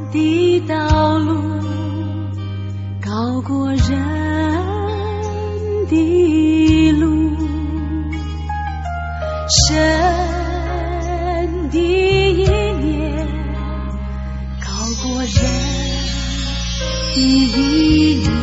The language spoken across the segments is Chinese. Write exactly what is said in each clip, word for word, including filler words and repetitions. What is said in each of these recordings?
的道路高过人的路，神的意念高过人的意念，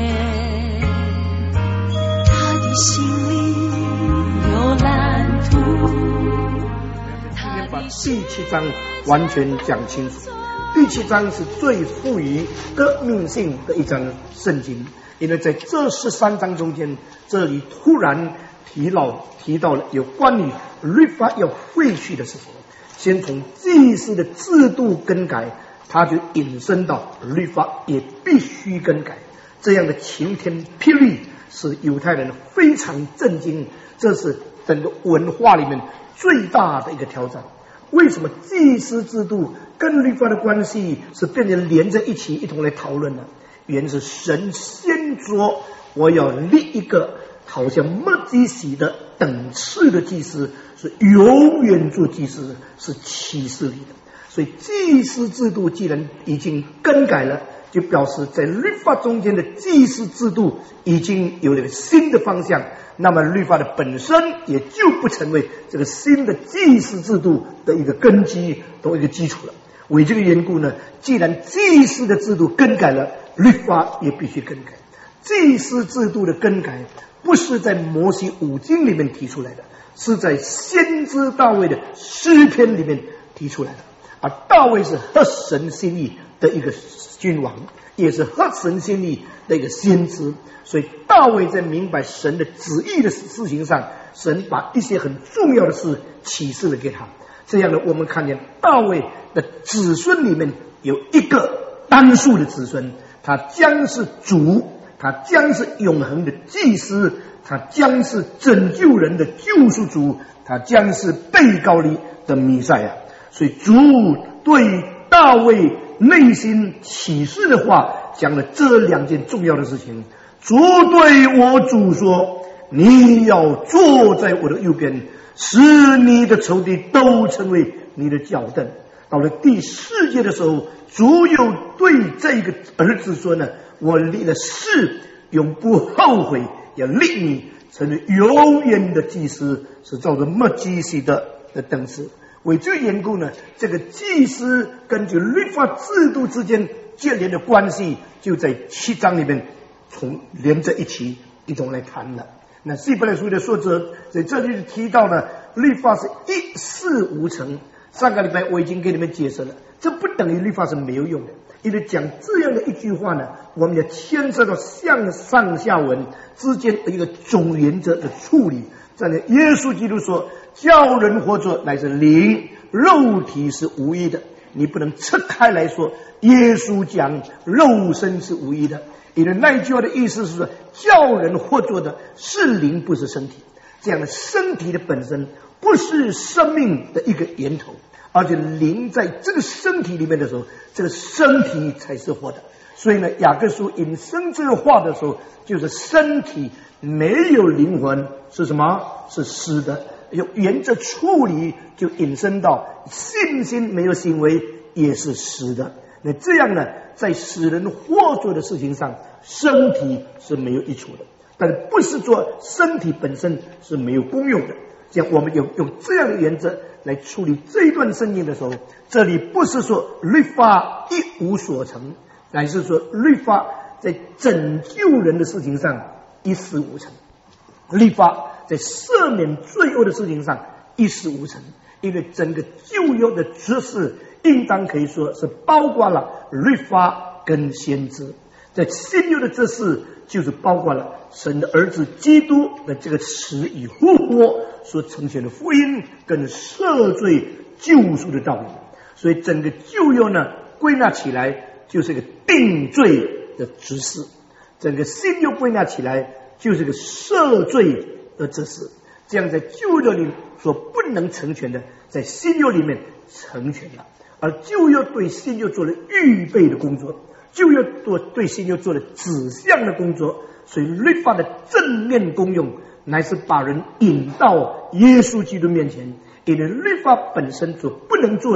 他的心里有蓝图。 今天把第七章完全讲清楚。第七章是最富于革命性的一章圣经，因为在这十三章中间，这里突然提到提到了有关于律法要废去的事情。先从祭司的制度更改，他就引申到律法也必须更改。这样的晴天霹雳使犹太人非常震惊，这是整个文化里面最大的一个挑战。为什么祭司制度跟律法的关系是变成连在一起一同来讨论呢？原是神先说我要立一个好像麦基洗的等次的祭司，是永远做祭司，是启示里的。所以祭司制度既然已经更改了，就表示在律法中间的祭司制度已经有了一个新的方向，那么律法的本身也就不成为这个新的祭司制度的一个根基的一个基础了。为这个缘故呢，既然祭司的制度更改了，律法也必须更改。祭司制度的更改不是在摩西五经里面提出来的，是在先知大卫的诗篇里面提出来的。而大卫是合神心意的一个君王，也是合神心意的一个先知，所以大卫在明白神的旨意的事情上，神把一些很重要的事启示了给他。这样呢，我们看见大卫的子孙里面有一个单数的子孙，他将是主，他将是永恒的祭司，他将是拯救人的救赎主，他将是被膏立的弥赛亚。所以主对大卫内心启示的话讲了这两件重要的事情。主对我主说，你要坐在我的右边，使你的仇敌都成为你的脚凳。到了第四节的时候，主又对这个儿子说呢，我立了誓，永不后悔，要立你成为永远的祭司，是照着麦基洗的的等次。为这个缘故呢，这个祭司根据律法制度之间建联的关系，就在七章里面从连在一起一同来谈了。那希伯来书的作者在这里提到呢，律法是一事无成。上个礼拜我已经给你们解释了，这不等于律法是没有用的。因为讲这样的一句话呢，我们要牵涉到向上下文之间的一个总原则的处理。在耶稣基督说，叫人活着乃是灵，肉体是无益的。你不能拆开来说，耶稣讲肉身是无益的，因为那句话的意思是说，叫人活着的是灵，不是身体。这样的身体的本身不是生命的一个源头，而且灵在这个身体里面的时候，这个身体才是活的。所以呢，雅各书引申这个话的时候，就是身体没有灵魂是什么？是死的。有沿着处理就引申到信心没有行为也是死的。那这样呢，在使人活着的事情上，身体是没有益处的，但不是说身体本身是没有功用的。这样我们有用这样的原则来处理这一段圣经的时候，这里不是说律法一无所成，乃是说律法在拯救人的事情上一事无成，律法在赦免罪恶的事情上一事无成。因为整个旧约的知识应当可以说是包括了律法跟先知，在新约的知识就是包括了神的儿子基督的这个死与复活所呈现的福音跟赦罪救赎的道理。所以整个旧约呢，归纳起来就是一个定罪的知识，整个新约归纳起来就是一个赦罪的知识。这样在旧约里所不能成全的，在新约里面成全了。而旧约对新约做了预备的工作，旧约对新约做了指向的工作。所以律法的正面功用乃是把人引到耶稣基督面前。因为律法本身所不能做的，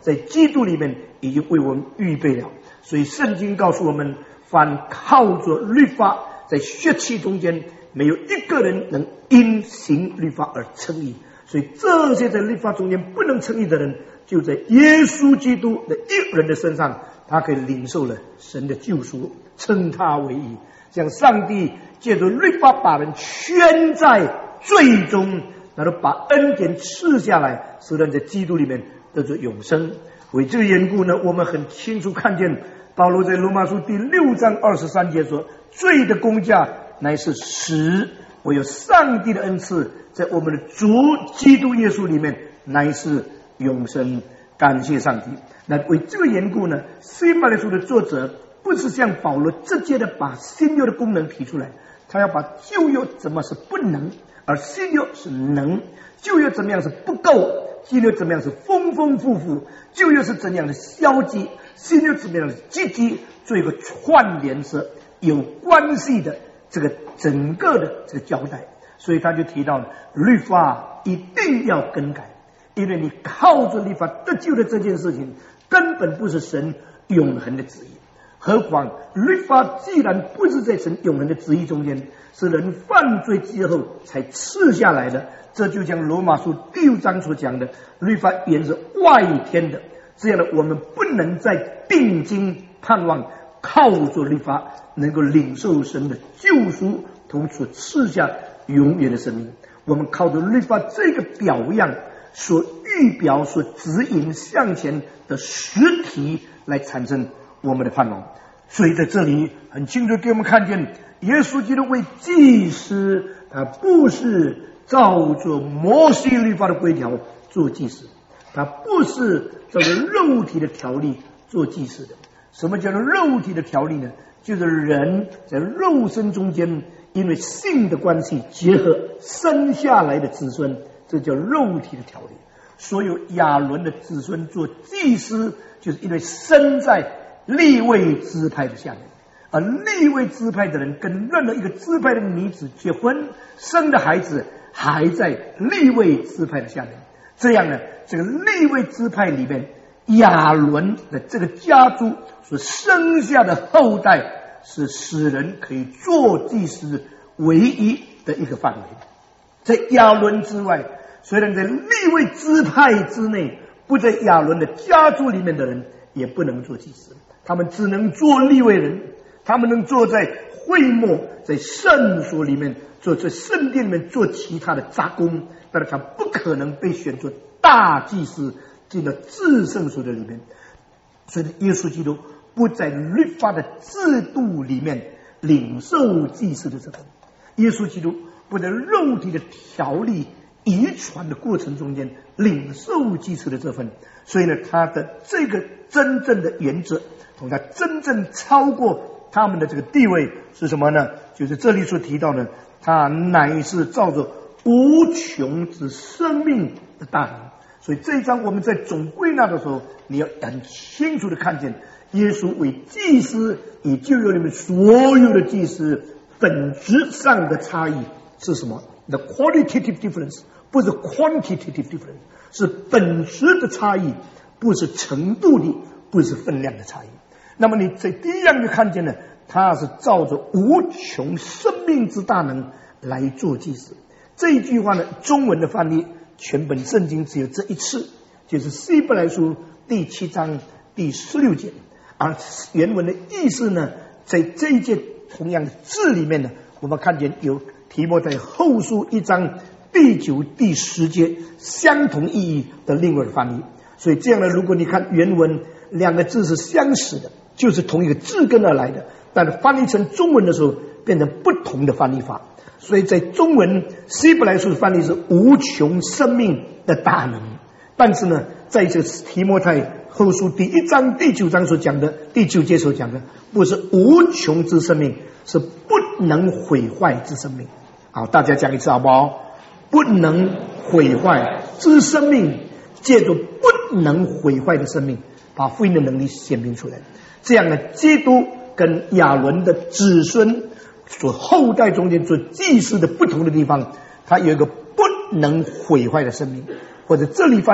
在基督里面已经为我们预备了。所以圣经告诉我们，凡靠着律法在血气中间，没有一个人能因行律法而称义。所以这些在律法中间不能称义的人，就在耶稣基督的一人的身上，他可以领受了神的救赎，称他为义。像上帝借着律法把人圈在罪中，然后把恩典赐下来，使人在基督里面得着永生。为这个缘故呢，我们很清楚看见保罗在罗马书第六章二十三节说，罪的工价乃是死，唯有上帝的恩赐在我们的主基督耶稣里面乃是永生。感谢上帝。那为这个缘故呢，希伯来书的作者不是像保罗直接的把新约的功能提出来，他要把旧约怎么是不能，而新约是能。旧约怎么样是不够，新约怎么样是丰丰富富，旧约是怎样的消极，新约怎么样的积极，做一个串联是有关系的这个整个的这个交代。所以他就提到了律法一定要更改，因为你靠着律法得救的这件事情根本不是神永恒的旨意。何况律法既然不是在神永恒的旨意中间，是人犯罪之后才赐下来的，这就像罗马书第六章所讲的，律法原是外天的。这样的我们不能再定睛盼望靠着律法能够领受神的救赎，同时赐下永远的生命。我们靠着律法这个表样所预表所指引向前的实体来产生我们的盼望。所以在这里很清楚给我们看见，耶稣基督为祭司，他不是照着摩西律法的规条做祭司，他不是照着肉体的条例做祭司的。什么叫做肉体的条例呢？就是人在肉身中间因为性的关系结合生下来的子孙，这叫肉体的条例。所有亚伦的子孙做祭司，就是因为生在利未支派的下面，而利未支派的人跟任何一个支派的女子结婚，生的孩子还在利未支派的下面。这样呢，这个利未支派里面亚伦的这个家族所生下的后代，是使人可以做祭司唯一的一个范围。在亚伦之外，虽然在利未支派之内，不在亚伦的家族里面的人也不能做祭司，他们只能做利未人，他们能坐在会幕，在圣所里面做，在圣殿里面做其他的杂工，但是他不可能被选作大祭司进了至圣所的里面。所以耶稣基督不在律法的制度里面领受祭司的这份，耶稣基督不在肉体的条例遗传的过程中间领受祭司的这份。所以呢，他的这个真正的原则，同他真正超过他们的这个地位是什么呢？就是这里所提到的，他乃是照着无穷之生命的大能。所以这一章我们在总归纳的时候，你要很清楚的看见，耶稣为祭司与旧约里面所有的祭司本质上的差异是什么？ The qualitative difference 不是 quantitative difference， 是本质的差异，不是程度的，不是分量的差异。那么你在第一样就看见了，他是照着无穷生命之大能来做祭司。这一句话呢，中文的翻译全本圣经只有这一次，就是希伯来书第七章第十六节。而原文的意思呢，在这一节同样的字里面呢，我们看见有提摩太后书一章第九第十节相同意义的另外的翻译。所以这样呢，如果你看原文两个字是相似的，就是同一个字根而来的，但是翻译成中文的时候变成不同的翻译法。所以在中文希伯来书的翻译是无穷生命的大能，但是呢，在这提摩太后书第一章第九章所讲的第九节所讲的，不是无穷之生命，是不能毁坏之生命。好，大家讲一次好不好？不能毁坏之生命，借着不能毁坏的生命，把福音的能力显明出来。这样呢，基督跟亚伦的子孙所后代中间做祭司的不同的地方，它有一个不能毁坏的生命，或者这里翻译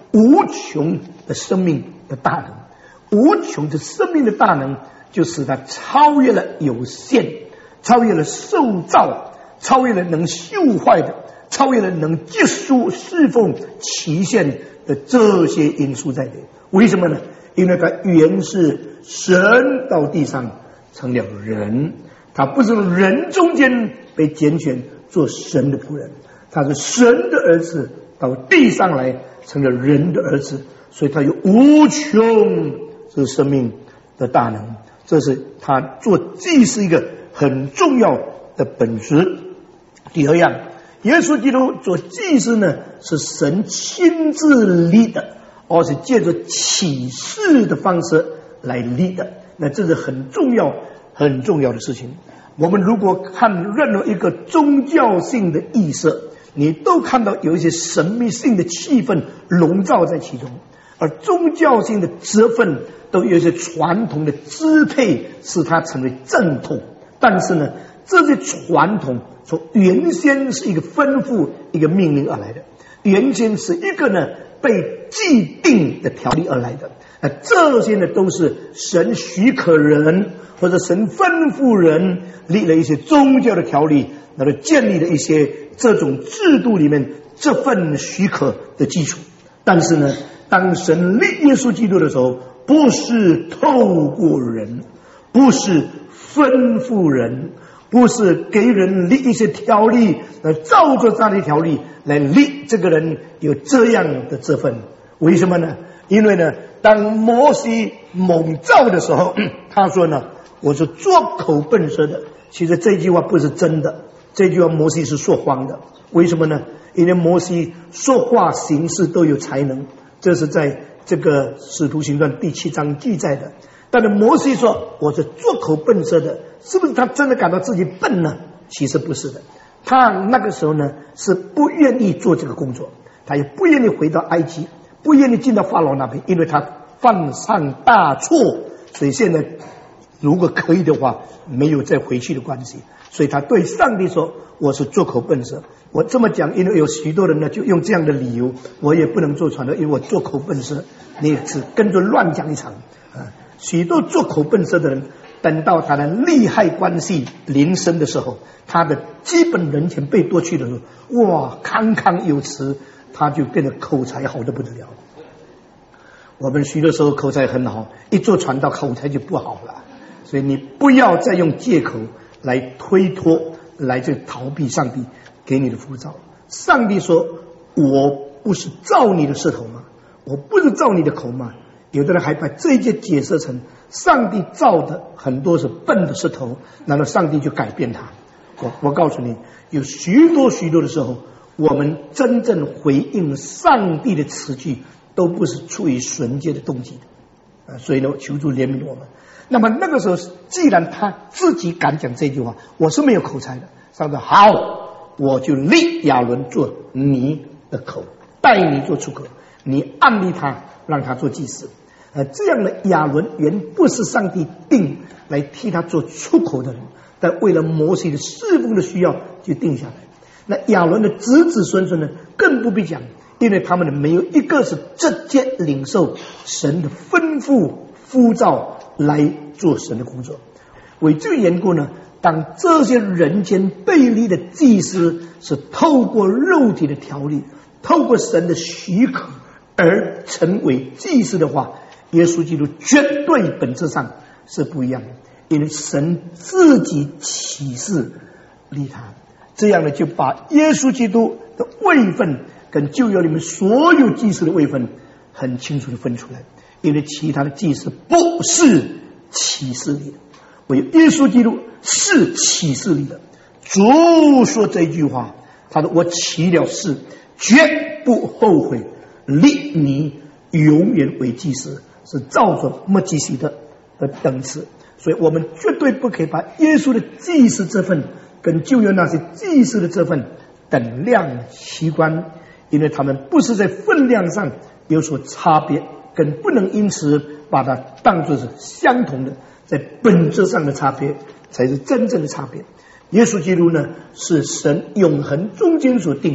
无穷的生命的大能。无穷的生命的大能就使他超越了有限，超越了受造，超越了能朽坏的，超越了能结束侍奉期限的这些因素在内。为什么呢？因为他原是神到地上成了人，他不是从人中间被拣选做神的仆人，他是神的儿子到地上来成了人的儿子，所以他有无穷这生命的大能，这是他做祭司一个很重要的本质。第二样，耶稣基督做祭司呢，是神亲自立的，而是借着启示的方式来立的。那这是很重要很重要的事情。我们如果看任何一个宗教性的仪式，你都看到有一些神秘性的气氛笼罩在其中，而宗教性的责分都有一些传统的支配使它成为正统。但是呢，这些传统从原先是一个吩咐一个命令而来的，原先是一个呢被既定的条例而来的。那这些呢都是神许可人或者神吩咐人立了一些宗教的条例，那么建立了一些这种制度里面这份许可的基础。但是呢，当神立耶稣基督的时候，不是透过人，不是吩咐人，不是给人立一些条例来照着这样的条例来立这个人有这样的这份。为什么呢？因为呢，当摩西蒙召的时候，他说呢，我是作口笨舌的。其实这句话不是真的，这句话摩西是说谎的。为什么呢？因为摩西说话行事都有才能，这是在这个使徒行传第七章记载的。但是摩西说我是作口笨舌的，是不是他真的感到自己笨呢？其实不是的，他那个时候呢是不愿意做这个工作，他也不愿意回到埃及，不愿意进到法老那边，因为他犯上大错，所以现在如果可以的话没有再回去的关系。所以他对上帝说我是作口笨舌。我这么讲，因为有许多人呢就用这样的理由，我也不能做传道，因为我作口笨舌。你只跟着乱讲一场啊！许多作口笨舌的人，等到他的利害关系临身的时候，他的基本人权被夺去的时候，哇，侃侃有词，他就变得口才好得不得了。我们许多时候口才很好，一做传道口才就不好了。所以你不要再用借口来推脱，来这逃避上帝给你的呼召。上帝说我不是造你的舌头吗？我不是造你的口吗？有的人还把这一节解释成上帝造的很多是笨的舌头，然后上帝就改变它。我我告诉你，有许多许多的时候，我们真正回应上帝的词句都不是出于纯洁的动机的啊，所以呢，求主怜悯我们。那么那个时候，既然他自己敢讲这句话，我是没有口才的。上帝说好，我就立亚伦做你的口，带你做出口，你按立他，让他做祭司。呃，这样的亚伦原不是上帝定来替他做出口的人，但为了摩西的侍奉的需要，就定下来。那亚伦的子子孙孙呢，更不必讲，因为他们没有一个是直接领受神的吩咐呼召来做神的工作。为这个缘故呢，当这些人间背离的祭司是透过肉体的条例，透过神的许可而成为祭司的话，耶稣基督绝对本质上是不一样的，因为神自己启示立他。这样呢，就把耶稣基督的位分跟旧约里面所有祭司的位分很清楚的分出来，因为其他的祭司不是启示立的，唯有耶稣基督是启示立的。主说这句话，他说我起了誓，绝不后悔，立你永远为祭司，是照着麦基洗德的等次。所以我们绝对不可以把耶稣的祭司这份跟旧约那些祭司的这份等量齐观，因为他们不是在分量上有所差别，更不能因此把它当作是相同的，在本质上的差别才是真正的差别。耶稣基督呢，是神永恒中间所定的，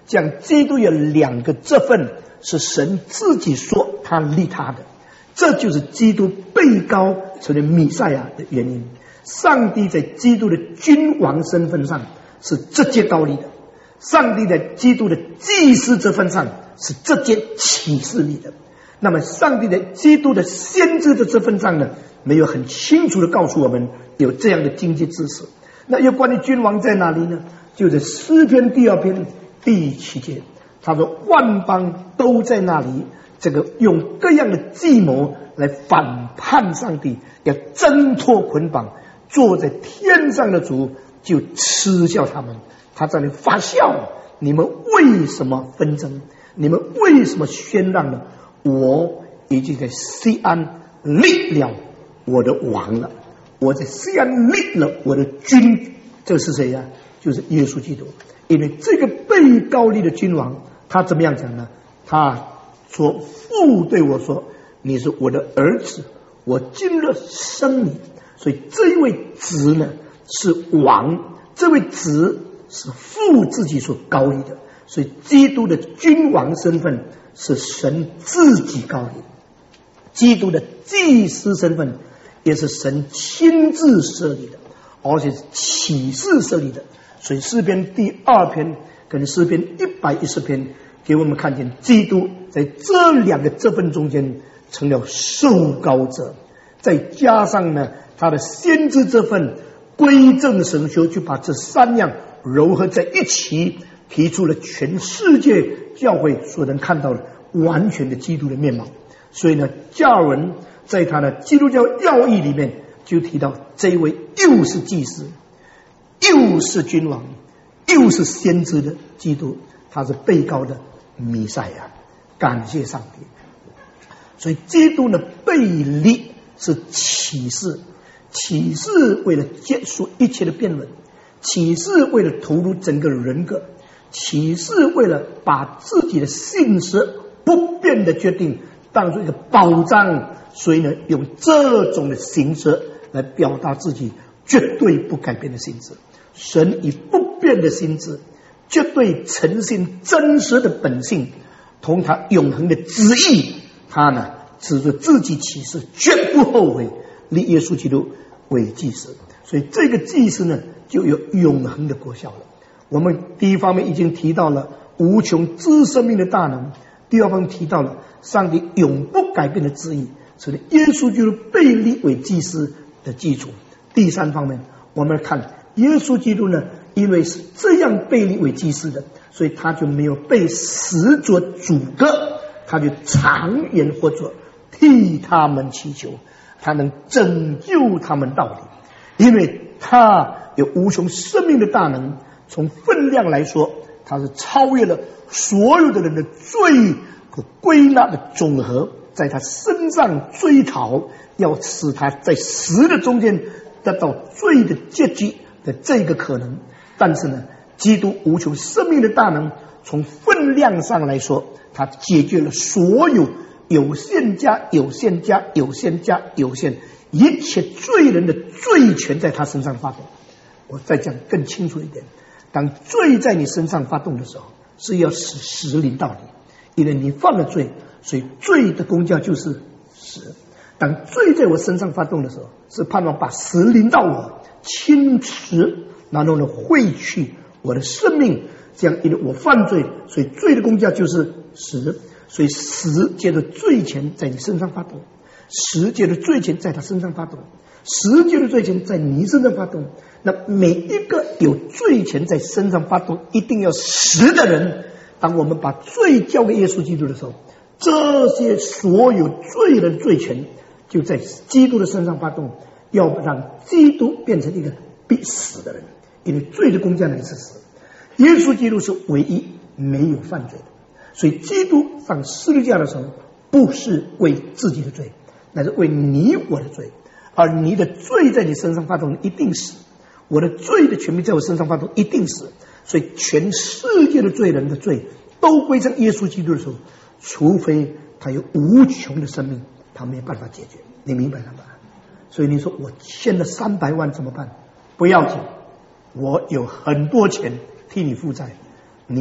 讲基督有两个这份是神自己说他立他的，这就是基督被高成为弥赛亚的原因。上帝在基督的君王身份上是直接高立的，上帝在基督的祭司这份上是直接启示立的。那么上帝在基督的先知的这份上呢，没有很清楚的告诉我们有这样的经济知识。那有关于君王在哪里呢？就在诗篇第二篇第七节，他说万邦都在那里，这个用各样的计谋来反叛上帝，要挣脱捆绑，坐在天上的主就嗤笑他们。他在那里发笑，你们为什么纷争？你们为什么喧嚷呢？我已经在西安立了我的王了，我在西安立了我的君。这是谁呀？就是耶稣基督。因为这个被高立的君王，他怎么样讲呢？他说父对我说，你是我的儿子，我今日生你。所以这一位子呢是王，这位子是父自己所高立的。所以基督的君王身份是神自己高立，基督的祭司身份也是神亲自设立的，而且是启示设立的。所以诗篇第二篇跟诗篇一百一十篇给我们看见基督在这两个这份中间成了受膏者，再加上呢他的先知这份归正神修，就把这三样糅合在一起，提出了全世界教会所能看到的完全的基督的面貌。所以呢，加尔文在他的基督教要义里面就提到，这一位又是祭司，又是君王，又是先知的基督，他是被膏的弥赛亚。感谢上帝。所以基督的被立是启示，启示为了结束一切的辩论，启示为了投入整个人格，启示为了把自己的信实不变的决定当作一个保障，所以呢，用这种的形式来表达自己绝对不改变的心志。神以不变的心志，绝对诚信真实的本性，同他永恒的旨意，他呢指着自己启示，绝不后悔立耶稣基督为祭司。所以这个祭司呢，就有永恒的果效了。我们第一方面已经提到了无穷之生命的大能，第二方面提到了上帝永不改变的旨意，所以耶稣基督被立为祭司的基础。第三方面，我们看耶稣基督呢，因为是这样被立为祭司的，所以他就没有被死者阻隔，他就常年活着，替他们祈求，他能拯救他们到底。因为他有无穷生命的大能，从分量来说，他是超越了所有的人的罪和归纳的总和，在他身上追讨，要使他在死的中间得到罪的结局的这个可能。但是呢，基督无穷生命的大能，从分量上来说，他解决了所有有限加有限加有限加有限，一切罪人的罪权在他身上发动。我再讲更清楚一点，当罪在你身上发动的时候，是要使死临到你，因为你犯了罪，所以罪的功效就是死。当罪在我身上发动的时候，是盼望把死临到我，侵蚀，然后呢废去我的生命。这样，因为我犯罪，所以罪的功效就是死。所以死借着罪权在你身上发动，死借着罪权在他身上发动，死借着罪权在你身上发动。那每一个有罪权在身上发动，一定要死的人，当我们把罪交给耶稣基督的时候，这些所有罪人罪权就在基督的身上发动，要让基督变成一个必死的人。因为罪的功效乃是死，耶稣基督是唯一没有犯罪的。所以基督上十字架的时候，不是为自己的罪，乃是为你我的罪。而你的罪在你身上发动，一定死；我的罪的权柄在我身上发动，一定死。所以全世界的罪人的罪都归向耶稣基督的时候，除非他有无穷的生命，他没有办法解决。你明白了吧？所以你说我欠了三百万怎么办？不要紧，我有很多钱替你负债，你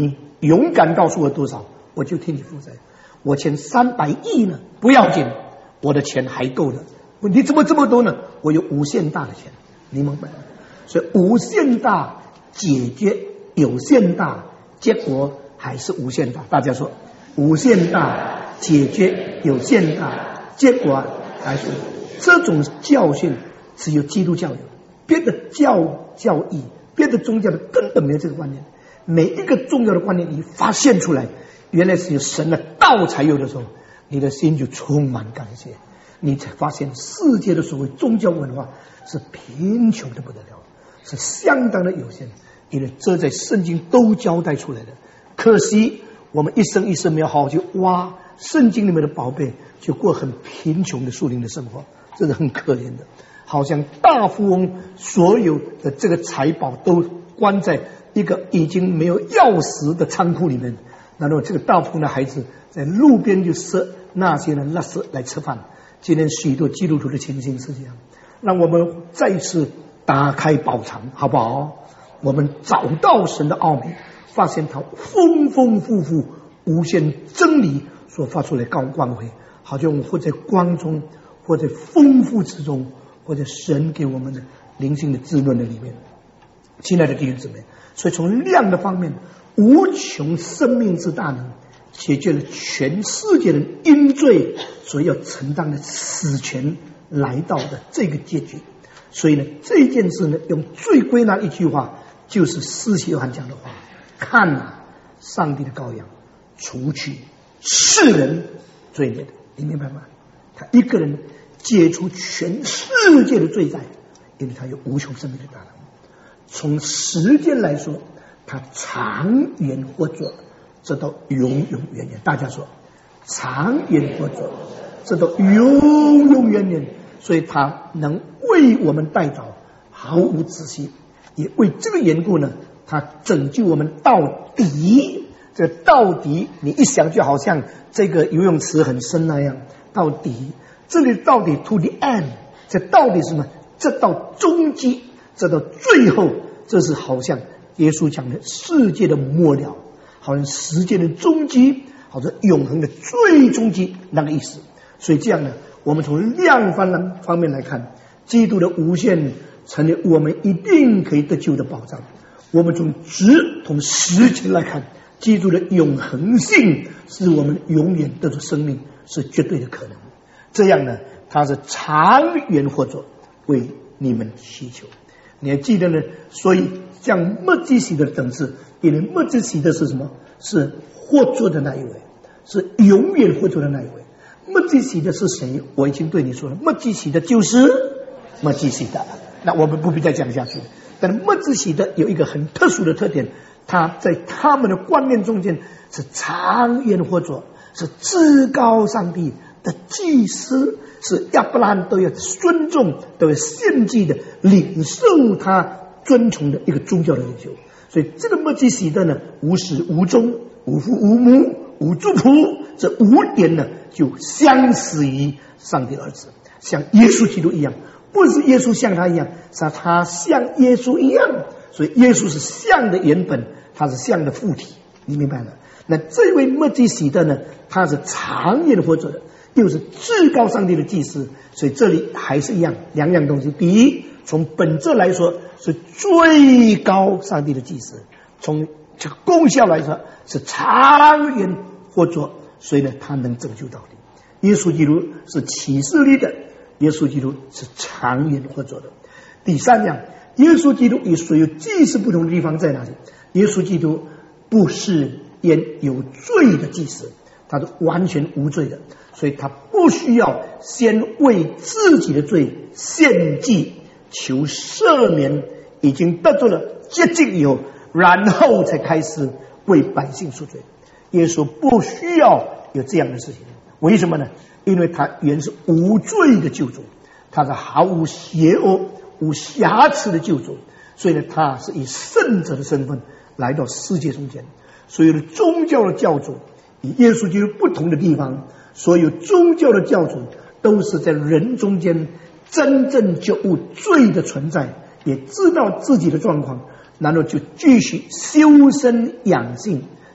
勇敢告诉我多少，我就替你负责。我欠三百亿呢，不要紧，我的钱还够的。问题怎么这么多呢？我有无限大的钱，你明白吗？所以无限大解决有限大，结果还是无限大。大家说，无限大解决有限大，结果还是这种教训只有基督教有，别的教教义、别的宗教的根本没有这个观念。每一个重要的观念你发现出来，原来是有神的道才有的时候，你的心就充满感谢，你才发现世界的所谓宗教文化是贫穷的不得了，是相当的有限，因为这在圣经都交代出来的。可惜我们一生一世没有好好去挖圣经里面的宝贝，就过很贫穷的属灵的生活，这是很可怜的。好像大富翁所有的这个财宝都关在一个已经没有钥匙的仓库里面，然后这个大富翁的孩子在路边就设那些人垃圾来吃饭。今天许多基督徒的情形是这样，让我们再次打开宝藏，好不好？我们找到神的奥秘，发现它丰丰富富无限真理所发出来高光辉，好像我们活在光中，或者丰富之中，或者神给我们的灵性的滋润的里面。亲爱的弟兄姊妹，所以从量的方面，无穷生命之大能解决了全世界人因罪所要承担的死权来到的这个结局。所以呢，这件事呢，用最归纳一句话，就是施洗约翰讲的话：看啊，上帝的羔羊，除去世人罪孽的。你明白吗？他一个人解除全世界的罪债，因为他有无穷生命的大能。从时间来说，他长远活着，直到永永远远。大家说，长远活着，直到永永远远。所以他能为我们代祷，毫无止息。也为这个缘故呢，他拯救我们到底。这到底，你一想就好像这个游泳池很深那样。到底，这里到底 to the end， 这到底什么？这到终极，这到最后，这是好像耶稣讲的世界的末了，好像时间的终极，好像永恒的最终极那个意思。所以这样呢，我们从量方方面来看，基督的无限成为我们一定可以得救的保障。我们从质从时间来看，基督的永恒性使我们永远得到生命是绝对的可能。这样呢，他是长远活着为你们祈求。你还记得呢？所以像末基洗德的等次，因为末基洗德是什么？是活着的那一位，是永远活着的那一位。末基洗德是谁？我已经对你说了，末基洗德就是末基洗德。那我们不必再讲下去。但末基洗德有一个很特殊的特点，他在他们的观念中间是长远活着，是至高上帝的祭司，是亚伯拉罕都要尊重、都要献祭的，领受他尊崇的一个宗教的领袖。所以这个末基洗德呢，无始无终，无父无母，无族谱，这五点呢，就相似于上帝的儿子，像耶稣基督一样。不是耶稣像他一样，是他像耶稣一样。所以耶稣是像的原本，他是像的附体，你明白了？那这位末基洗德呢，他是长远活着的，又是至高上帝的祭司。所以这里还是一样，两样东西。第一，从本质来说是最高上帝的祭司；从这个功效来说是长远活着，所以呢，他能拯救到底。耶稣基督是启示力的。耶稣基督是长远活着的。第三样，耶稣基督与所有祭司不同的地方在哪里？耶稣基督不是演有罪的祭司，他是完全无罪的，所以他不需要先为自己的罪献祭求赦免，已经得到了洁净以后，然后才开始为百姓赎罪。耶稣不需要有这样的事情，为什么呢？因为他原是无罪的救主，他是毫无邪恶、无瑕疵的救主，所以呢，他是以圣者的身份来到世界中间。所有的宗教的教主与耶稣基督不同的地方，所有宗教的教主都是在人中间真正觉悟罪的存在，也知道自己的状况，然后就继续修身养性，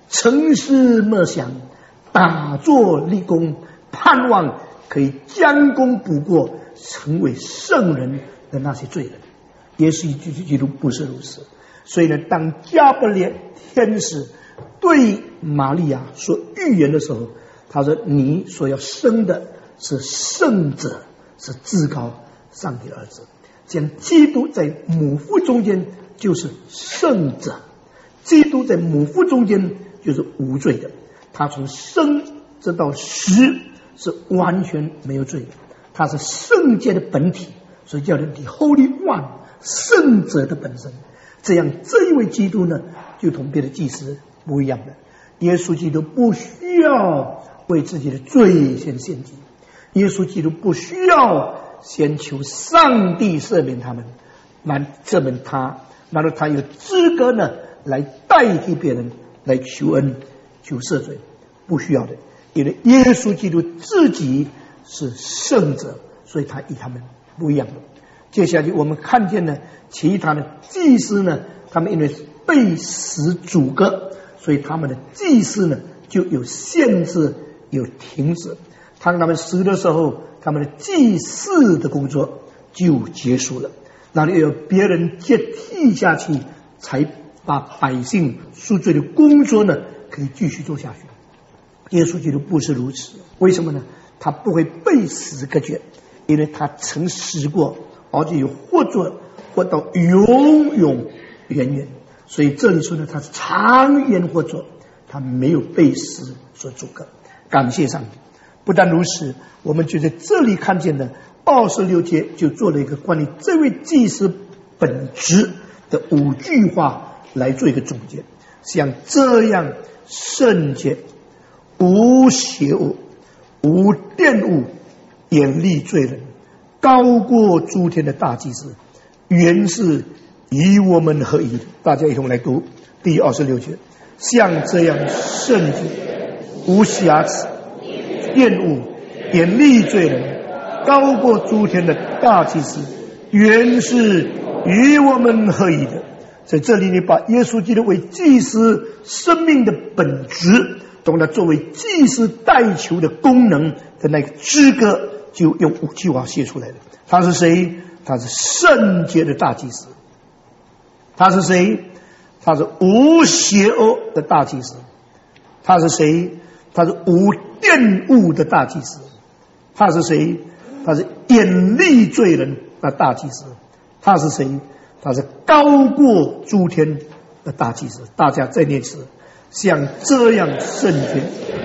沉思默想，打坐立功，盼望可以将功补过，成为圣人的那些罪人。耶稣基督不是如此。所以呢，当加百列天使对玛利亚说预言的时候，他说你所要生的是圣者，是至高上帝的儿子。讲基督在母腹中间就是圣者，基督在母腹中间就是无罪的，他从生直到死是完全没有罪的，他是圣洁的本体，所以叫人 the Holy One， 圣者的本身。这样这一位基督呢，就同别的祭司不一样的。耶稣基督不需要为自己的罪先献祭，耶稣基督不需要先求上帝赦免他们，来证明他，然后他有资格呢来代替别人来求恩求赦罪，不需要的。因为耶稣基督自己是圣者，所以他与他们不一样的。接下去我们看见呢，其他的祭司呢，他们因为被死阻隔，所以他们的祭司呢就有限制，有停止。当他们死的时候，他们的祭祀的工作就结束了，那里有别人接替下去，才把百姓赎罪的工作呢可以继续做下去。耶稣基督不是如此，为什么呢？他不会被死隔绝，因为他曾死过，而且有活着，活到永永远远。所以这里说呢，他是长远活着，他没有被死所阻隔。感谢上帝。不但如此，我们就在这里看见的二十六节就做了一个关于这位祭司本质的五句话来做一个总结。像这样圣洁、无邪恶、无玷污、严厉罪人、高过诸天的大祭司，原是与我们合一的。大家一同来读第二十六节。像这样圣洁、无瑕疵、玷污、严厉罪人、高过诸天的大祭司，原是与我们合一的。在这里你把耶稣基督为祭司生命的本质，懂得作为祭司代求的功能的那个资格，就用五句话写出来了。他是谁？他是圣洁的大祭司。他是谁？他是无邪恶的大祭司。他是谁？他是无玷污的大祭司。他是谁？他是严厉罪人的大祭司。他是谁？他是高过诸天的大祭司。大家再念一次，像这样圣洁。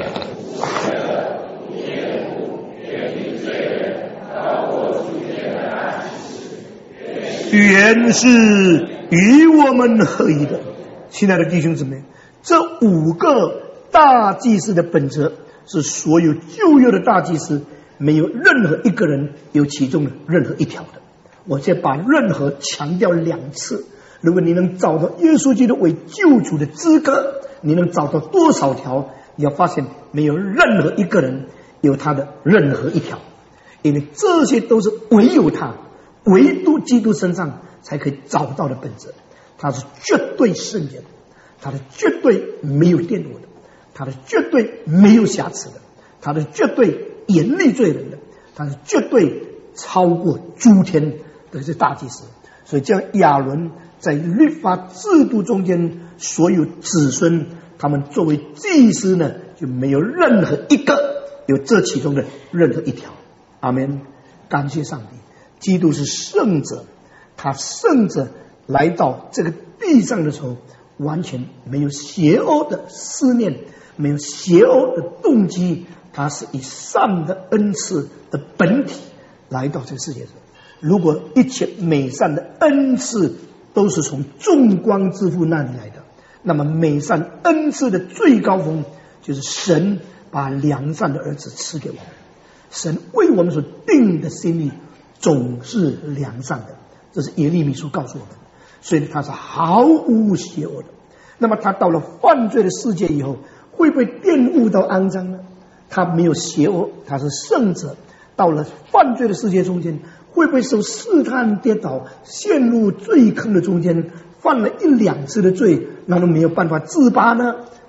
原是与我们合一的。亲爱的弟兄姊妹，这五个大祭司的本质是所有旧约的大祭司没有任何一个人有其中的任何一条的。我再把任何强调两次。如果你能找到耶稣基督为救主的资格，你能找到多少条？你要发现没有任何一个人有他的任何一条，因为这些都是唯有他，唯独基督身上才可以找到的本质。他是绝对圣洁的，他的绝对没有玷污的，他的绝对没有瑕疵的，他的绝对严厉罪人的，他是绝对超过诸天的这大祭司。所以将亚伦在律法制度中间所有子孙，他们作为祭司呢，就没有任何一个有这其中的任何一条。阿们。感谢上帝，基督是圣者，他圣者来到这个地上的时候，完全没有邪恶的思念，没有邪恶的动机，他是以善的恩赐的本体来到这个世界上。如果一切美善的恩赐都是从众光之父那里来的，那么美善恩赐的最高峰就是神把良善的儿子赐给我们。神为我们所定的心意总是良善的，这是耶利米书告诉我们。所以他是毫无邪恶的。那么他到了犯罪的世界以后，会不会玷污到肮脏呢？他没有邪恶，他是圣者。到了犯罪的世界中间，会不会受试探跌倒，陷入罪坑的中间，犯了一两次的罪，然后没有办法自拔呢？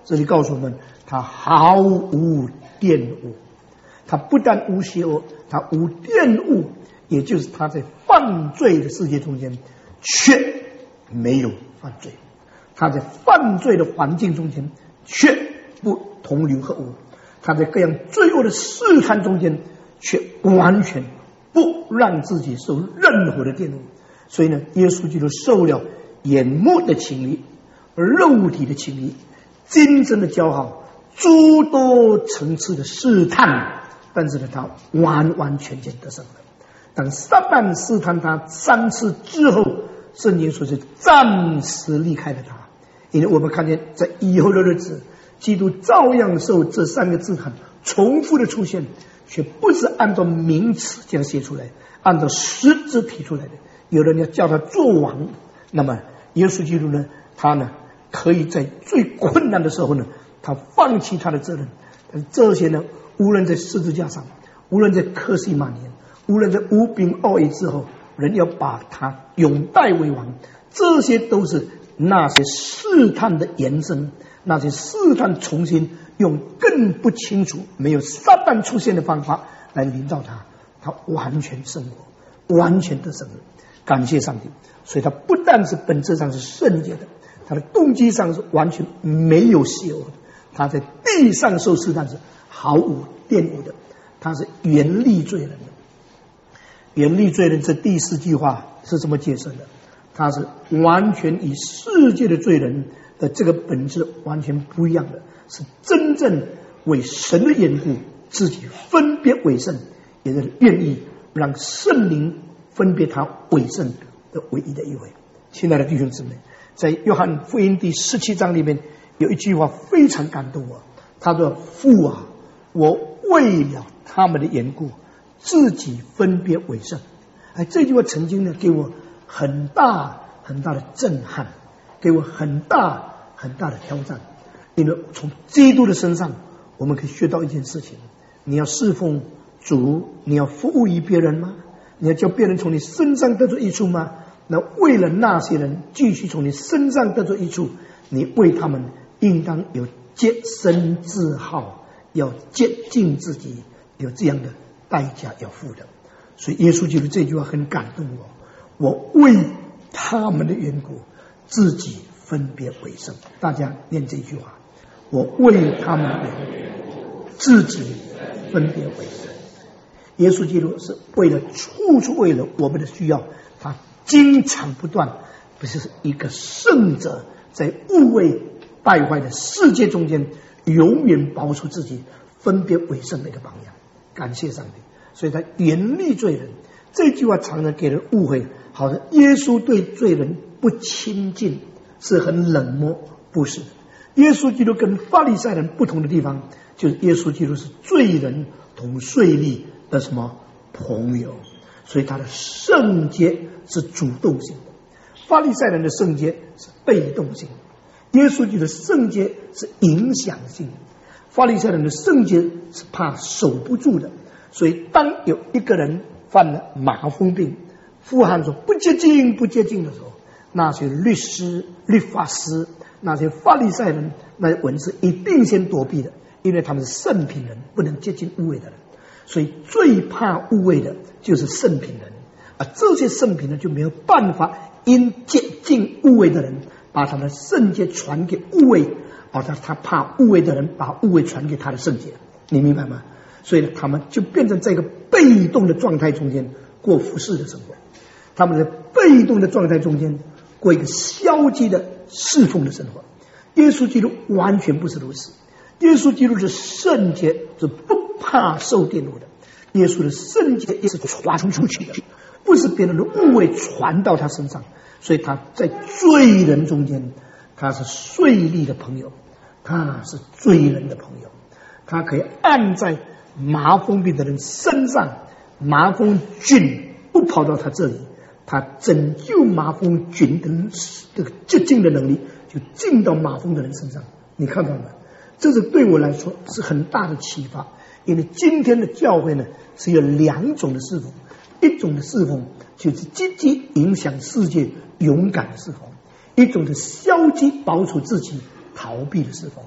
这里告诉我们，他毫无玷污。他不但无邪恶，他无玷污，也就是他在犯罪的世界中间却没有犯罪，他在犯罪的环境中间却不同流合污，他在各样罪恶的试探中间却完全不让自己受任何的玷污。所以呢，耶稣基督受了眼目的情欲、肉体的情欲、精神的骄傲、诸多层次的试探，但是呢，他完完全全得胜了。当撒旦试探他三次之后，圣经说是暂时离开了他。因为我们看见在以后的日子，基督照样受这三个试探重复的出现，却不是按照名词这样写出来，按照实质提出来的。有人要叫他做王，那么耶稣基督呢，他呢可以在最困难的时候呢，他放弃他的责任。但是这些呢，无论在十字架上，无论在客西马尼，无论在五饼二鱼之后，人要把他永代为王，这些都是那些试探的延伸，那些试探重新用更不清楚、没有撒旦出现的方法来领导他，他完全胜过，完全得胜了。感谢上帝，所以他不但是本质上是圣洁的，他的动机上是完全没有邪恶的，他在地上受试探是毫无玷污的，他是远离罪人的。远离罪人这第四句话是怎么解释的？他是完全与世界的罪人的这个本质完全不一样的，是真正为神的缘故自己分别为圣，也是愿意让圣灵分别他为圣的唯一的一位。亲爱的弟兄姊妹，在约翰福音第十七章里面有一句话非常感动我，他说：父啊，我为了他们的缘故自己分别为圣。哎，这句话曾经呢给我很大很大的震撼，给我很大很大的挑战。因为从基督的身上我们可以学到一件事情：你要侍奉主，你要服务于别人吗？你要叫别人从你身上得到益处吗？那为了那些人继续从你身上得到益处，你为他们应当有洁身自好，要洁净自己，有这样的代价要付的。所以耶稣基督这句话很感动我，我为他们的缘故自己分别为圣。大家念这句话：我为他们的缘故自己分别为圣。耶稣基督是为了处处为了我们的需要，他经常不断，不是一个圣者在污秽败坏的世界中间永远保持自己分别为圣的一个榜样。感谢上帝，所以他远离罪人。这句话常常给人误会，好像耶稣对罪人不亲近，是很冷漠。不是的，耶稣基督跟法利赛人不同的地方，就是耶稣基督是罪人同税吏的什么朋友，所以他的圣洁是主动性的，法利赛人的圣洁是被动性的，耶稣基督的圣洁是影响性的，法利赛人的圣洁是怕守不住的。所以当有一个人犯了麻风病，呼喊说不洁净不洁净的时候，那些律师律法师，那些法利赛人，那些文士一定先躲避的，因为他们是圣品人，不能接近污秽的人。所以最怕污秽的就是圣品人，而这些圣品人就没有办法因接近污秽的人把他们的圣洁传给污秽，而他他怕污秽的人把污秽传给他的圣洁。你明白吗？所以他们就变成在一个被动的状态中间过服侍的生活，他们在被动的状态中间过一个消极的侍奉的生活。耶稣基督完全不是如此，耶稣基督是圣洁，是不怕受玷污的。耶稣的圣洁也是传出去的，不是别人的污秽传到他身上。所以他在罪人中间，他是税吏的朋友，他是罪人的朋友，他可以按在麻风病的人身上，麻风菌不跑到他这里，他拯救麻风菌的这个洁净的能力就进到麻风的人身上。你看到吗？这是对我来说是很大的启发。因为今天的教会呢，是有两种的侍奉，一种的侍奉就是积极影响世界勇敢的侍奉，一种是消极保守自己逃避的侍奉。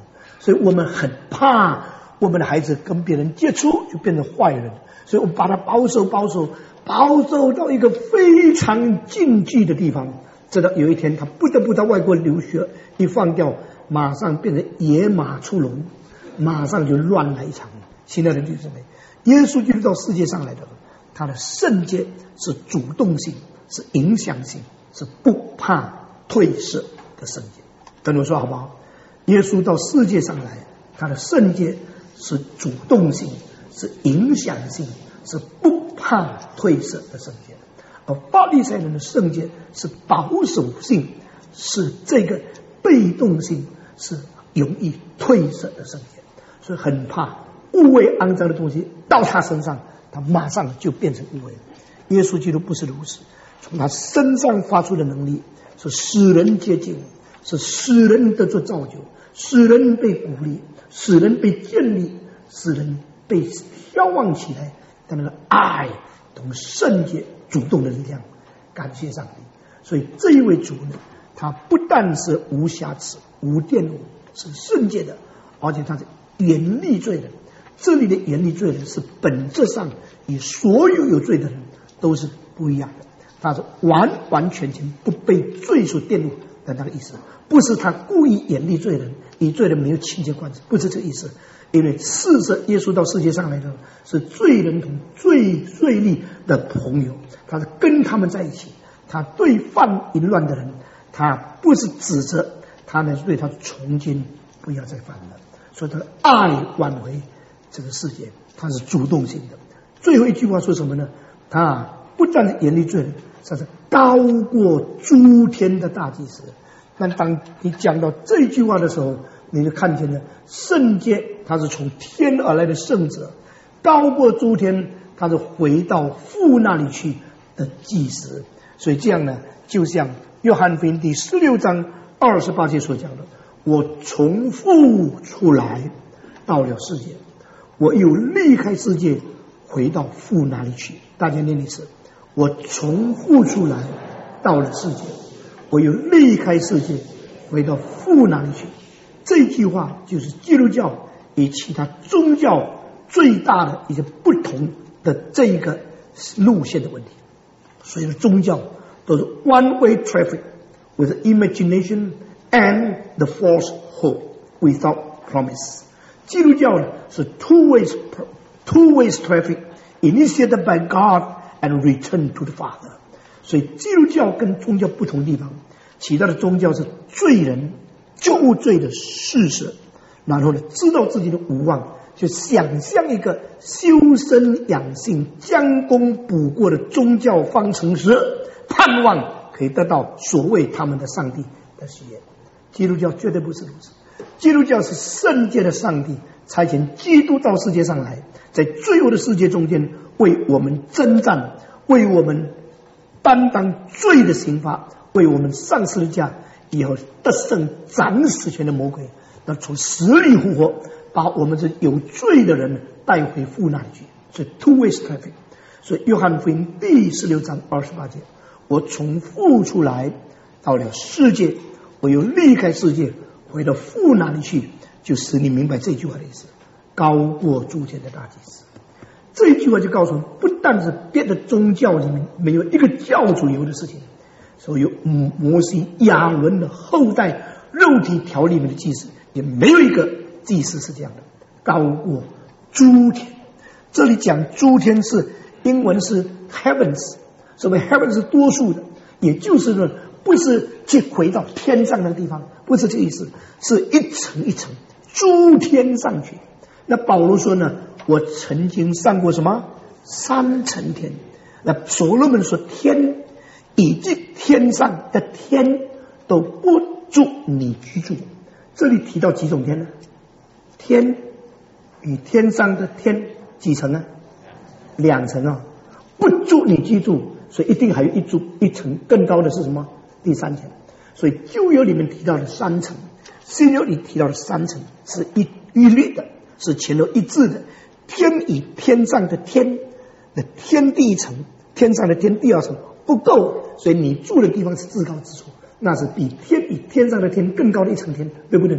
所以我们很怕我们的孩子跟别人接触就变成坏人，所以我们把他保守保守保守到一个非常禁忌的地方，直到有一天他不得不到外国留学，一放掉马上变成野马出笼，马上就乱来一场。亲爱的弟兄姊妹，耶稣基督到世界上来的，他的圣洁是主动性，是影响性，是不怕褪色的圣洁。跟我说好不好？耶稣到世界上来，他的圣洁是主动性，是影响性，是不怕褪色的圣洁。而法利赛人的圣洁是保守性，是这个被动性，是容易褪色的圣洁。所以很怕污秽肮脏的东西到他身上，他马上就变成污秽。耶稣基督不是如此，从他身上发出的能力是使人接近，是使人得着造就，使人被鼓励，使人被建立，使人被眺望起来的那个爱同圣洁主动的力量。感谢上帝。所以这一位主呢，他不但是无瑕疵无玷污，是圣洁的，而且他是严厉罪人。这里的严厉罪人是本质上与所有有罪的人都是不一样的，他是完完全全不被罪所玷污的那个意思，不是他故意严厉罪人，与罪人没有亲切关系，不是这个意思。因为事实耶稣到世界上来的是罪人同罪罪吏的朋友，他是跟他们在一起，他对犯淫乱的人，他不是指责他们，对他从今不要再犯了。所以他的爱挽回这个世界，他是主动性的。最后一句话说什么呢？他不但是严厉罪人，他是高过诸天的大祭司。那当你讲到这句话的时候，你就看见了圣洁，他是从天而来的圣者，高过诸天，他是回到父那里去的祭司。所以这样呢，就像约翰福音第十六章二十八节所讲的，我从父出来到了世界，我又离开世界回到父那里去。大家念一次，我从父出来到了世界，我又离开世界回到父那里去。这句话就是基督教与其他宗教最大的一些不同的这一个路线的问题。所以宗教都是 one way traffic with imagination and the false hope without promise。 基督教呢是 two ways two ways traffic initiated by God and returned to the Father。 所以基督教跟宗教不同地方，其他的宗教是罪人救罪的事实，然后呢知道自己的无望，就想象一个修身养性将功补过的宗教方程式，盼望可以得到所谓他们的上帝的喜悦。基督教绝对不是如此，基督教是圣洁的上帝差遣基督到世界上来，在罪恶的世界中间为我们征战，为我们担当罪的刑罚，为我们上十字架以后得胜斩死权的魔鬼，那从死里复活，把我们这有罪的人带回父那里去。所以 two ways traffic。 所以约翰福音第十六章二十八节，我从父出来到了世界，我又离开世界回到父那里去，就使你明白这句话的意思，高过诸天的大祭司。这一句话就告诉我们，不但是别的宗教里面没有一个教主有的事情，所有摩西亚伦的后代肉体条里面的祭司，也没有一个祭司是这样的，高过诸天。这里讲诸天是英文是 heavens， 所谓 heavens 是多数的，也就是说不是去回到天上那个地方，不是这个意思，是一层一层诸天上去。那保罗说呢，我曾经上过什么三层天。那所罗门说天以及天上的天都不足你居住。这里提到几种天呢？天与天上的天几层呢？两层啊，不足你居住，所以一定还有一组一层更高的是什么？第三层。所以旧约里面提到的三层，新约里提到的三层是一一律的，是前后一致的。天与天上的天的天第一层，天上的天第二层不够，所以你住的地方是至高之处，那是比天比天上的天更高的一层天，对不对呢？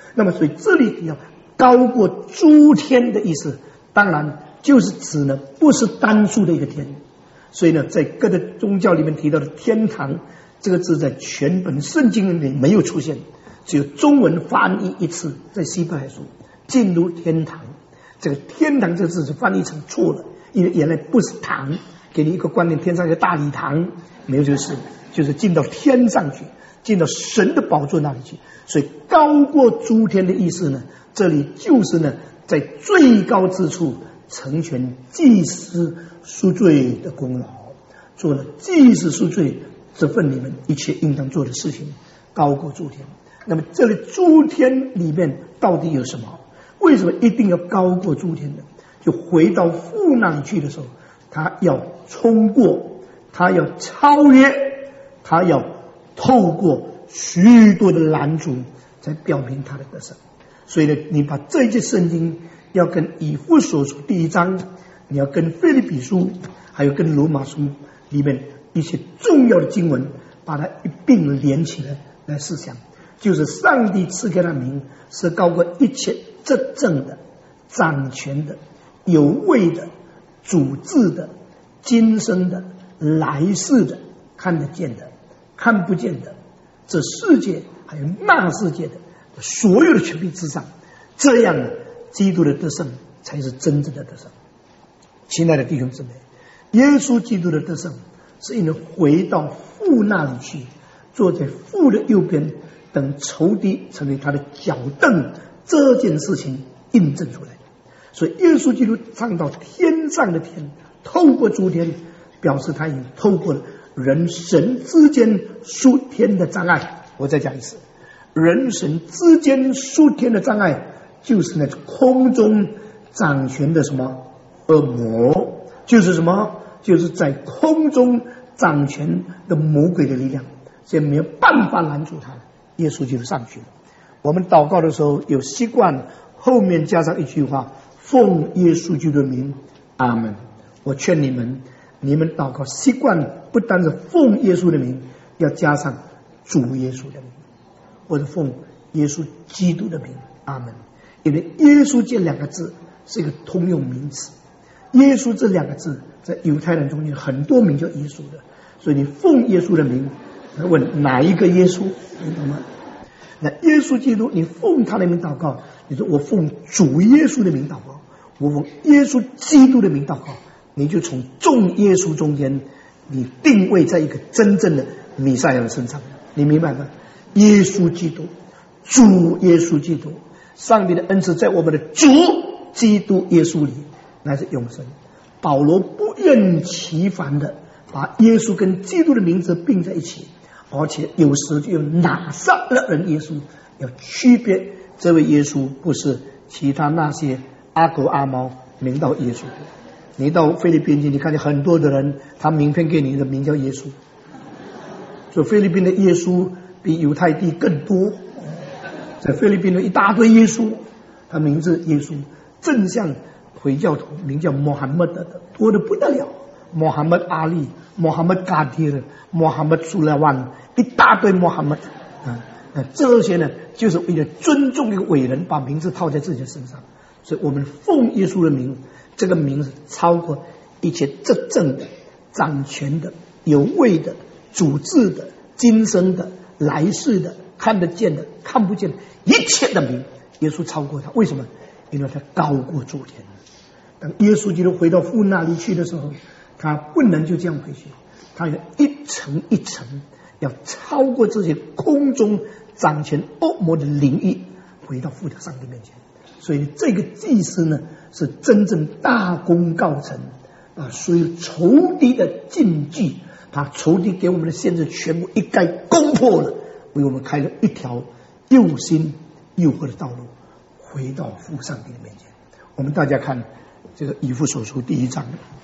那么所以这里要高过诸天的意思，当然就是指呢不是单数的一个天。所以呢，在各的宗教里面提到的天堂这个字，在全本圣经里面没有出现，只有中文翻译一次，在希伯来书进入天堂。这个天堂这个字是翻译成错了，因为原来不是堂，给你一个观念，天上有大礼堂，没有这个事，就是进到天上去，进到神的宝座那里去。所以高过诸天的意思呢，这里就是呢，在最高之处成全祭司赎罪的功劳，做了祭司赎罪这份你们一切应当做的事情，高过诸天。那么这里诸天里面到底有什么？为什么一定要高过诸天呢？就回到父那里去的时候，他要冲过，他要超越，他要透过许多的拦阻，才表明他的得胜。所以呢，你把这一节圣经要跟以弗所书第一章，你要跟腓立比书，还有跟罗马书里面一些重要的经文，把它一并连起来来思想，就是上帝赐给他名是高过一切执政的、掌权的、有位的、主治的、今生的、来世的、看得见的、看不见的，这世界还有那世界的所有的权柄之上，这样呢，基督的得胜才是真正的得胜。亲爱的弟兄姊妹，耶稣基督的得胜是因为回到父那里去，坐在父的右边，等仇敌成为他的脚凳，这件事情印证出来。所以耶稣基督上到天上的天，透过诸天，表示他已经透过了人神之间属天的障碍。我再讲一次，人神之间属天的障碍，就是那空中掌权的什么恶魔，就是什么，就是在空中掌权的魔鬼的力量，所以没有办法拦住他。耶稣就上去了。我们祷告的时候有习惯后面加上一句话，奉耶稣基督的名，阿门。我劝你们，你们祷告习惯不单是奉耶稣的名，要加上主耶稣的名，或者奉耶稣基督的名，阿门。因为耶稣这两个字是一个通用名词，耶稣这两个字在犹太人中间很多名叫耶稣的，所以你奉耶稣的名，问哪一个耶稣，你懂吗？那耶稣基督，你奉他的名祷告，你说我奉主耶稣的名祷告，我奉耶稣基督的名祷告，你就从众耶稣中间，你定位在一个真正的弥赛亚的身上，你明白吗？耶稣基督，主耶稣基督，上帝的恩赐在我们的主基督耶稣里乃是永生。保罗不厌其烦的把耶稣跟基督的名字并在一起，而且有时就用拿撒勒人耶稣，要区别这位耶稣不是其他那些阿狗阿猫名到耶稣。你到菲律宾去，你看见很多的人，他名片给你的名叫耶稣，所以菲律宾的耶稣比犹太地更多。在菲律宾的一大堆耶稣，他名字耶稣，正像回教徒名叫穆罕默德的多得不得了，穆罕默德阿里、穆罕默德嘎迪尔、穆罕默德苏莱万，一大堆穆罕默德啊，那这些呢，就是为了尊重一个伟人，把名字套在自己的身上。所以我们奉耶稣的名，这个名字超过一切执政的、掌权的、有位的、主治的、今生的、来世的、看得见的、看不见的一切的名，耶稣超过他。为什么？因为他高过诸天。当耶稣基督回到父那里去的时候，他不能就这样回去，他要一层一层，要超过这些空中掌权恶魔的灵异，回到父的上帝面前。所以这个祭司呢，是真正大功告成，把所有仇敌的禁忌，把仇敌给我们的限制全部一概攻破了，为我们开了一条又新又活的道路，回到父上帝的面前。我们大家看这个以弗所书第一章，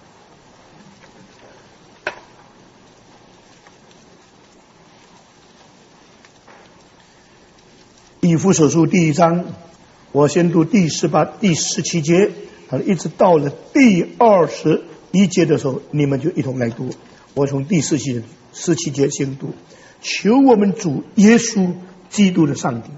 以弗所书第一章，我先读第十八、第十七节，一直到了第二十一节的时候，你们就一同来读。我从第十七节先读：求我们主耶稣基督的上帝，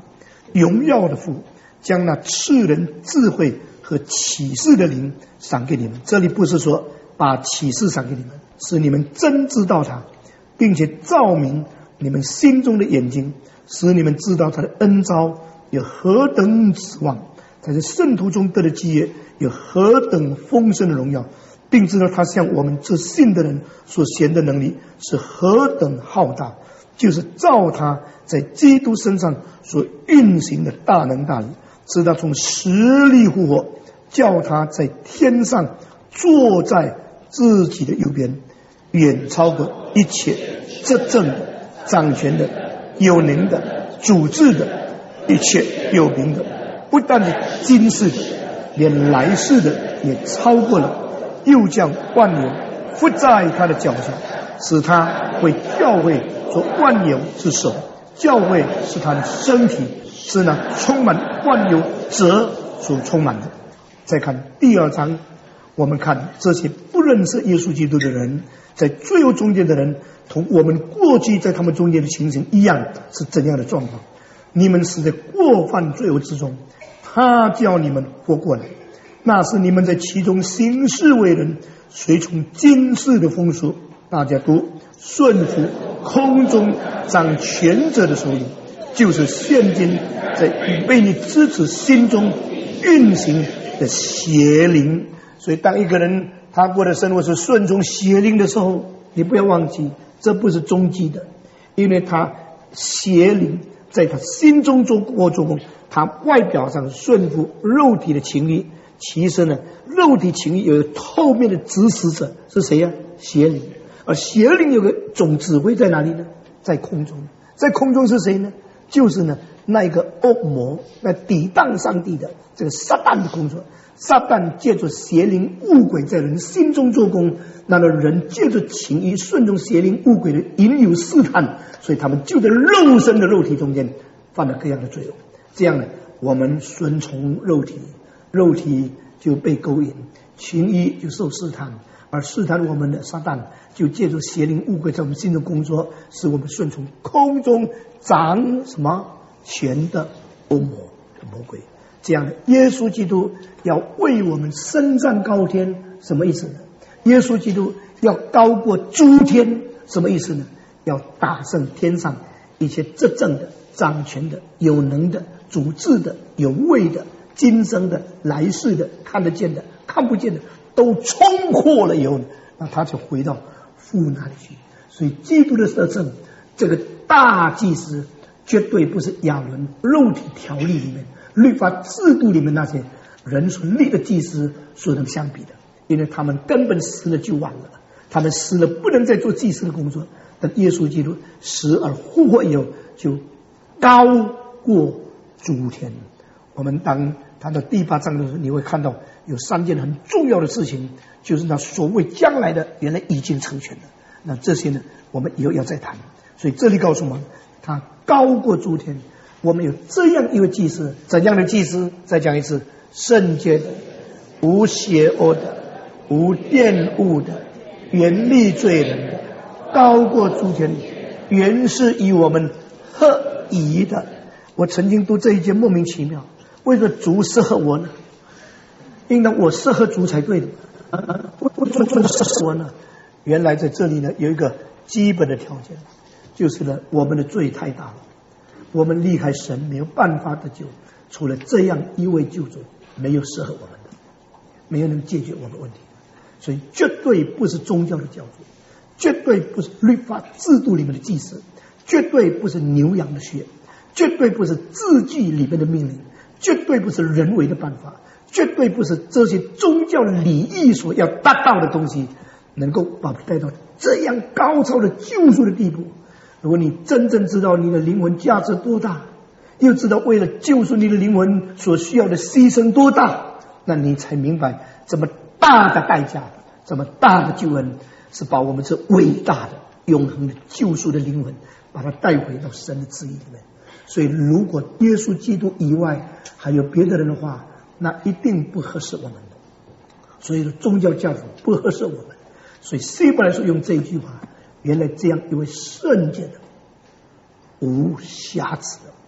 荣耀的父将那赐人智慧和启示的灵赏给你们。这里不是说把启示赏给你们，使你们真知道他，并且照明你们心中的眼睛，使你们知道他的恩召有何等指望，在这圣徒中得的基业有何等丰盛的荣耀，并知道他向我们这信的人所显的能力是何等浩大，就是照他在基督身上所运行的大能大力，知道从死里复活，叫他在天上坐在自己的右边，远超过一切执政的、掌权的、有能的、主治的，一切有名的，不但是今世的，连来世的也超过了，又将万有伏在他的脚下，使他为教会做万有之首。教会是他的身体，是那充满万有者所充满的。再看第二章，我们看这些不认识耶稣基督的人，在最后中间的人，同我们过去在他们中间的情形一样，是怎样的状况？你们是在过犯罪恶之中，他叫你们活过来，那是你们在其中行事为人，随从今世的风俗，大家都顺服空中掌权者的手里，就是现今在预备你支持心中运行的邪灵。所以当一个人他过的生活是顺从邪灵的时候，你不要忘记，这不是终极的，因为他邪灵在他心中做过做工，他外表上顺服肉体的情欲，其实呢，肉体情欲有后面的指使者是谁呀、啊？邪灵。而邪灵有个总指挥在哪里呢？在空中。在空中是谁呢？就是呢那一个恶魔，那抵挡上帝的这个撒旦的工作。撒旦借着邪灵误鬼在人心中做工，那么人借着情欲顺从邪灵误鬼的引诱试探，所以他们就在肉身的肉体中间犯了各样的罪恶。这样呢，我们顺从肉体，肉体就被勾引，情欲就受试探，而试探我们的撒旦就借着邪灵误鬼在我们心中工作，使我们顺从空中掌什么权的恶魔魔鬼。这样的耶稣基督要为我们升上高天，什么意思呢？耶稣基督要高过诸天，什么意思呢？要打胜天上一切执政的、掌权的、有能的、主治的、有位的、今生的、来世的、看得见的、看不见的，都冲破了以后，那他就回到父那里去。所以基督的得胜，这个大祭司绝对不是亚伦肉体条例里面、律法制度里面那些人所立的祭司所能相比的，因为他们根本死了就完了，他们死了不能再做祭司的工作。但耶稣基督死而复活以后，就高过诸天。我们当谈到第八章的时候，你会看到有三件很重要的事情，就是那所谓将来的原来已经成全了。那这些呢，我们以后要再谈。所以这里告诉我们，他高过诸天。我们有这样一位祭司，怎样的祭司？再讲一次，圣洁的、无邪恶的、无玷污的、远离罪人的，高过诸天，原是与我们合宜的。我曾经读这一节莫名其妙，为什么主适合我呢？应当我适合主才对的，为什么适合我呢？原来在这里呢有一个基本的条件，就是呢我们的罪太大了，我们离开神没有办法得救，除了这样一位救主，没有适合我们的，没有能解决我们问题。所以绝对不是宗教的教主，绝对不是律法制度里面的祭司，绝对不是牛羊的血，绝对不是字句里面的命令，绝对不是人为的办法，绝对不是这些宗教礼仪所要达到的东西能够把我们带到这样高超的救赎的地步。如果你真正知道你的灵魂价值多大，又知道为了救赎你的灵魂所需要的牺牲多大，那你才明白这么大的代价，这么大的救恩，是把我们这伟大的永恒的救赎的灵魂把它带回到神的旨意里面。所以如果耶稣基督以外还有别的人的话，那一定不合适我们的。所以宗教教主不合适我们。所以希伯来书用这一句话，原来这样一位圣洁的、无瑕疵的、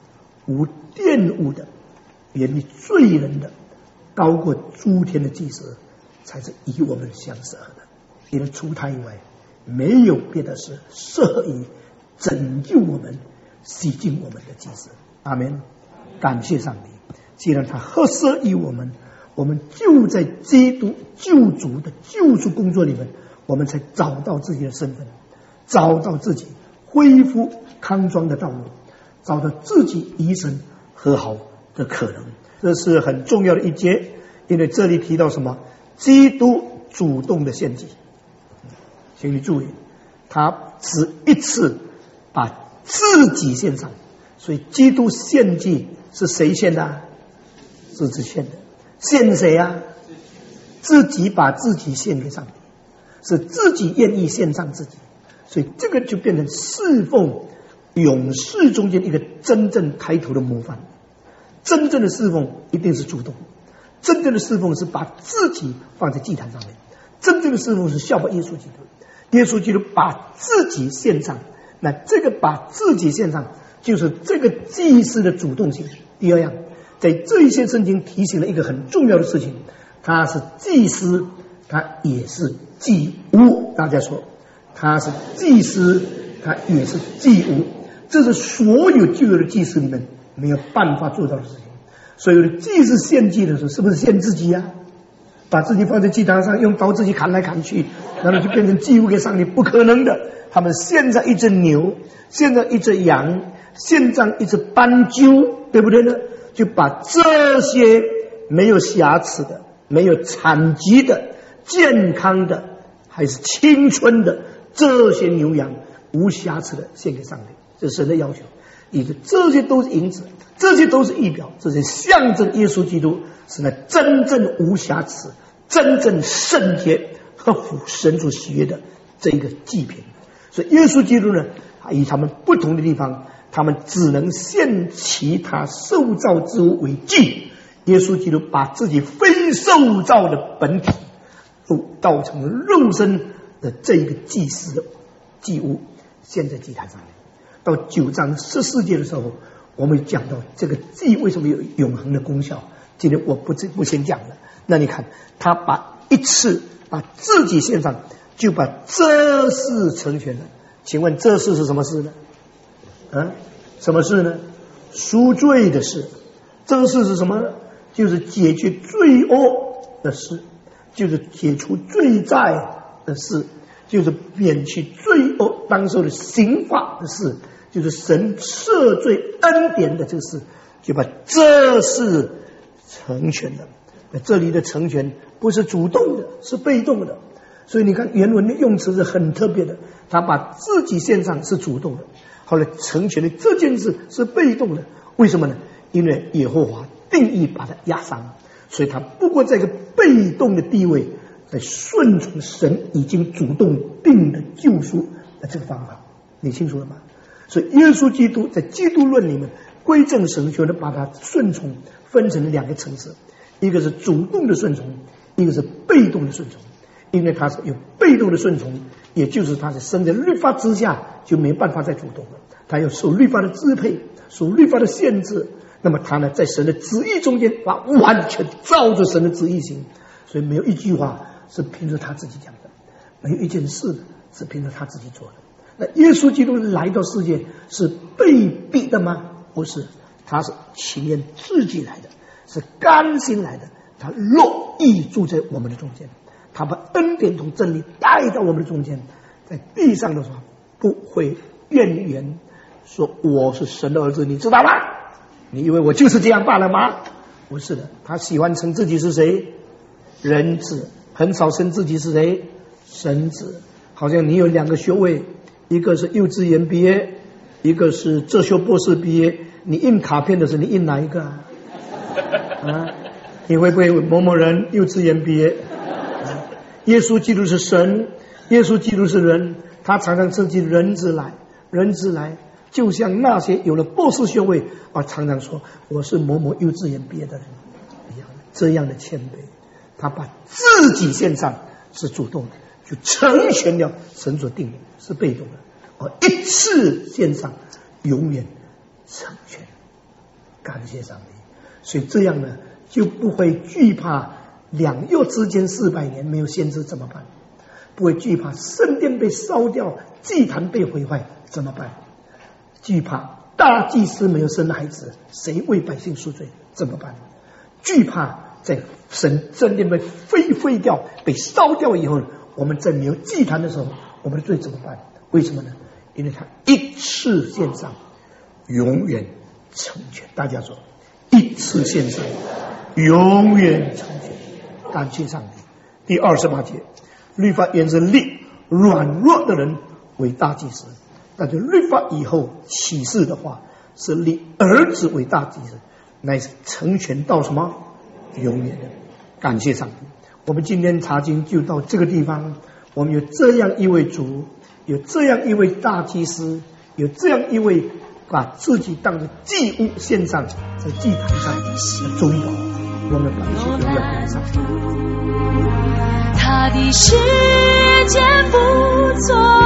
无玷污的，远离罪人的，高过诸天的祭司，才是与我们相适合的。因为除他以外，没有别的事适合于拯救我们、洗净我们的祭司。阿们。感谢上帝，既然他合适于我们，我们就在基督救主的救赎工作里面，我们才找到自己的身份，找到自己恢复康庄的道路，找到自己与神和好的可能。这是很重要的一节，因为这里提到什么？基督主动的献祭。请你注意，他只一次把自己献上，所以基督献祭是谁献的？自己献的。献谁啊？自己把自己献给上帝，是自己愿意献上自己，所以这个就变成侍奉勇士中间一个真正抬头的模范。真正的侍奉一定是主动，真正的侍奉是把自己放在祭坛上面，真正的侍奉是效法耶稣基督。耶稣基督把自己献上，那这个把自己献上就是这个祭司的主动性。第二样，在这一些圣经提醒了一个很重要的事情，他是祭司，他也是祭物。大家说他是祭司，他也是祭物，这是所有旧有的祭司里面没有办法做到的事情。所有的祭司献祭的时候，是不是献自己啊？把自己放在祭坛上，用刀自己砍来砍去，然后就变成祭物给上帝？不可能的。他们献上一只牛，献上一只羊，献上一只斑鸠，对不对呢？就把这些没有瑕疵的、没有残疾的、健康的还是青春的这些牛羊无瑕疵的献给上帝，这是神的要求。也就这些都是银子，这些都是仪表，这些象征耶稣基督是那真正无瑕疵、真正圣洁、合乎神所喜悦的这一个祭品。所以耶稣基督呢，以他们不同的地方，他们只能献其他受造之物为祭。耶稣基督把自己非受造的本体都造成了肉身的这一个祭司的祭物，献在祭坛上面。到九章十四节的时候，我们讲到这个祭为什么有永恒的功效。今天我不不先讲了。那你看，他把一次把自己献上，就把这事成全了。请问这事是什么事呢？啊，什么事呢？赎罪的事。这事是什么呢？就是解决罪恶的事，就是解除罪债的事，就是免去罪恶当受的刑罚的事，就是神赦罪恩典的这个事，就把这事成全了。这里的成全不是主动的，是被动的。所以你看原文的用词是很特别的，他把自己献上是主动的，后来成全的这件事是被动的。为什么呢？因为耶和华定义把他压伤，所以他不过在一个被动的地位，在顺从神已经主动定的救赎的这个方法。你清楚了吗？所以耶稣基督在基督论里面归正神学的把他顺从分成了两个层次，一个是主动的顺从，一个是被动的顺从。因为他是有被动的顺从，也就是他是生在律法之下，就没办法再主动了。他要受律法的支配，受律法的限制，那么他呢，在神的旨意中间，把完全照着神的旨意行。所以没有一句话是凭着他自己讲的，没有一件事是凭着他自己做的。那耶稣基督来到世界是被逼的吗？不是，他是情愿自己来的，是甘心来的，他乐意住在我们的中间。他把恩典同真理带到我们的中间，在地上的时候不会怨言，说我是神的儿子，你知道吗？你以为我就是这样罢了吗？不是的，他喜欢称自己是谁？人子，很少称自己是谁？神子。好像你有两个学位，一个是幼稚园毕业，一个是哲学博士毕业，你印卡片的时候你印哪一个啊？啊，你会不会某某人幼稚园毕业？耶稣基督是神，耶稣基督是人，他常常称其人子来，人子来，就像那些有了博士学位啊，常常说我是某某幼稚园毕业的人一样，这样的谦卑，他把自己献上是主动的，就成全了神所定的，是被动的，而一次献上永远成全。 感谢上帝。所以这样呢，就不会惧怕两约之间四百年没有先知怎么办？不会惧怕圣殿被烧掉，祭坛被毁坏怎么办？惧怕大祭司没有生孩子，谁为百姓赎罪怎么办？惧怕在神圣殿被废废掉、被烧掉以后，我们在没有祭坛的时候，我们的罪怎么办？为什么呢？因为他一次献上，永远成全。大家说，一次献上，永远成全。感谢上帝。第二十八节，律法原是立软弱的人为大祭司，但是律法以后启示的话，是立儿子为大祭司，乃是成全到什么？永远的。感谢上帝。我们今天查经就到这个地方。我们有这样一位主，有这样一位大祭司，有这样一位把自己当作祭物献上在祭坛上的中保，我们把这些永远上。 他的时间不错。